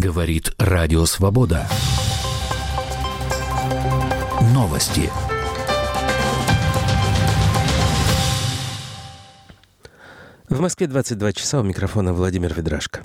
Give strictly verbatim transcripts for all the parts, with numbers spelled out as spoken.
Говорит Радио Свобода. Новости. В Москве двадцать два часа, у микрофона Владимир Ведрашко.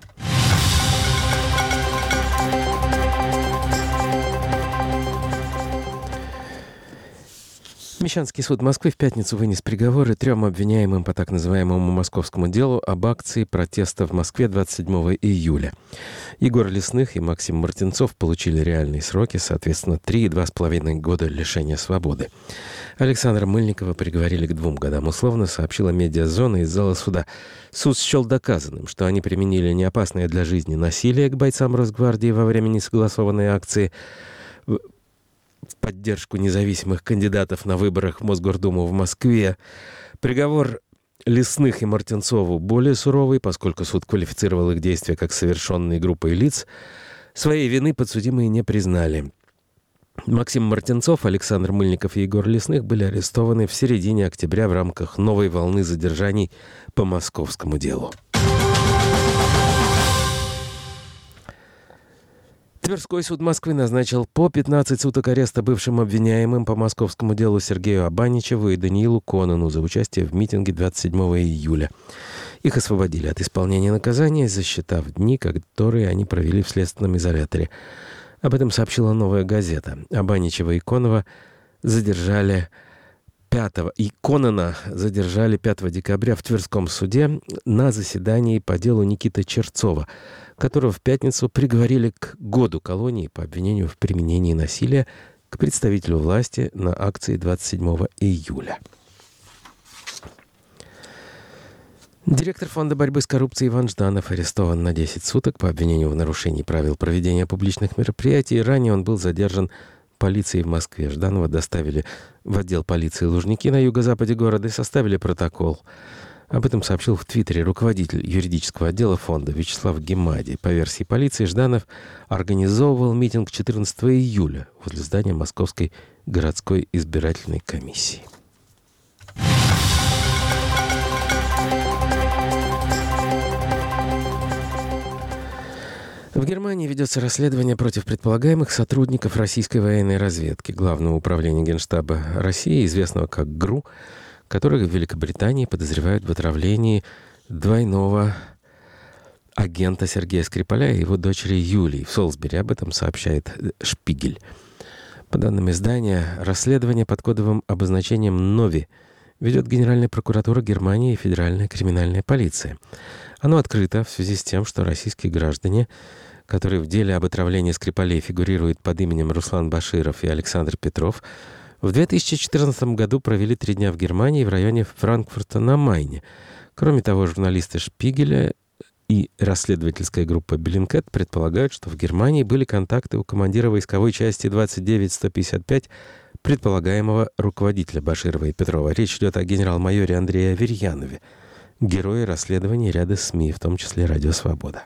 Мещанский суд Москвы в пятницу вынес приговоры трем обвиняемым по так называемому московскому делу об акции протеста в Москве двадцать седьмого июля. Егор Лесных и Максим Мартинцов получили реальные сроки, соответственно, три и два с половиной года лишения свободы. Александра Мыльникова приговорили к двум годам условно, сообщила «Медиазона» из зала суда. Суд счел доказанным, что они применили неопасное для жизни насилие к бойцам Росгвардии во время несогласованной акции в поддержку независимых кандидатов на выборах в Мосгордуму в Москве. Приговор Лесных и Мартинцову более суровый, поскольку суд квалифицировал их действия как совершенные группой лиц. Своей вины подсудимые не признали. Максим Мартинцов, Александр Мыльников и Егор Лесных были арестованы в середине октября в рамках новой волны задержаний по московскому делу. Тверской суд Москвы назначил по пятнадцать суток ареста бывшим обвиняемым по московскому делу Сергею Абаничеву и Даниилу Конону за участие в митинге двадцать седьмого июля. Их освободили от исполнения наказания, засчитав дни, которые они провели в следственном изоляторе. Об этом сообщила «Новая газета». Абаничева и Конова задержали пятого и Конона задержали пятого декабря в Тверском суде на заседании по делу Никиты Черцова, которого в пятницу приговорили к году колонии по обвинению в применении насилия к представителю власти на акции двадцать седьмого июля. Директор фонда борьбы с коррупцией Иван Жданов арестован на десять суток по обвинению в нарушении правил проведения публичных мероприятий. Ранее он был задержан полицией в Москве. Жданова доставили в отдел полиции Лужники на юго-западе города и составили протокол. Об этом сообщил в Твиттере руководитель юридического отдела фонда Вячеслав Гемади. По версии полиции, Жданов организовывал митинг четырнадцатого июля возле здания Московской городской избирательной комиссии. В Германии ведется расследование против предполагаемых сотрудников российской военной разведки, Главного управления Генштаба России, известного как ГРУ, которых в Великобритании подозревают в отравлении двойного агента Сергея Скрипаля и его дочери Юлии в Солсбери. Об этом сообщает «Шпигель». По данным издания, расследование под кодовым обозначением «Нови» ведет Генеральная прокуратура Германии и Федеральная криминальная полиция. Оно открыто в связи с тем, что российские граждане, которые в деле об отравлении Скрипалей фигурируют под именем Руслан Баширов и Александр Петров, в две тысячи четырнадцатом году провели три дня в Германии в районе Франкфурта на Майне. Кроме того, журналисты «Шпигеля» и расследовательская группа «Беллинкет» предполагают, что в Германии были контакты у командира войсковой части двадцать девять сто пятьдесят пять предполагаемого руководителя Баширова и Петрова. Речь идет о генерал-майоре Андрее Аверьянове, герое расследований ряда СМИ, в том числе «Радио Свобода».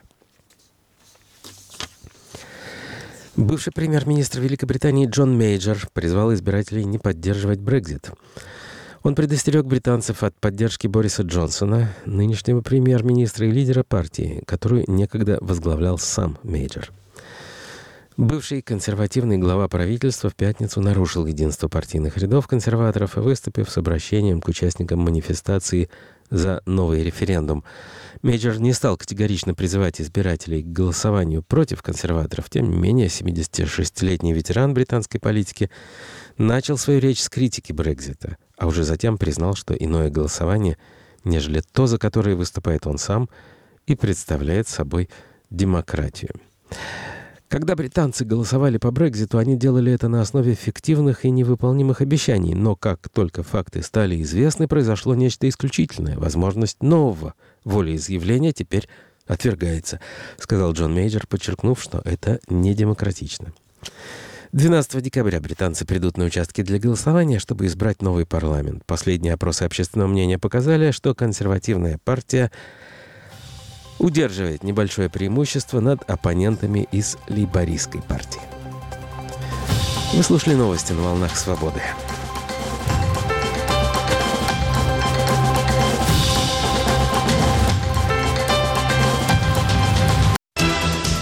Бывший премьер-министр Великобритании Джон Мейджор призвал избирателей не поддерживать Брексит. Он предостерег британцев от поддержки Бориса Джонсона, нынешнего премьер-министра и лидера партии, которую некогда возглавлял сам Мейджор. Бывший консервативный глава правительства в пятницу нарушил единство партийных рядов консерваторов, выступив с обращением к участникам манифестации за новый референдум. Мейджор не стал категорично призывать избирателей к голосованию против консерваторов. Тем не менее, семидесятишестилетний ветеран британской политики начал свою речь с критики Брексита, а уже затем признал, что иное голосование, нежели то, за которое выступает он сам, и представляет собой демократию. Когда британцы голосовали по Брекситу, они делали это на основе фиктивных и невыполнимых обещаний. Но как только факты стали известны, произошло нечто исключительное. Возможность нового волеизъявления теперь отвергается, сказал Джон Мейджор, подчеркнув, что это не демократично. двенадцатого декабря британцы придут на участки для голосования, чтобы избрать новый парламент. Последние опросы общественного мнения показали, что консервативная партия удерживает небольшое преимущество над оппонентами из лейбористской партии. Вы слушали новости на волнах Свободы.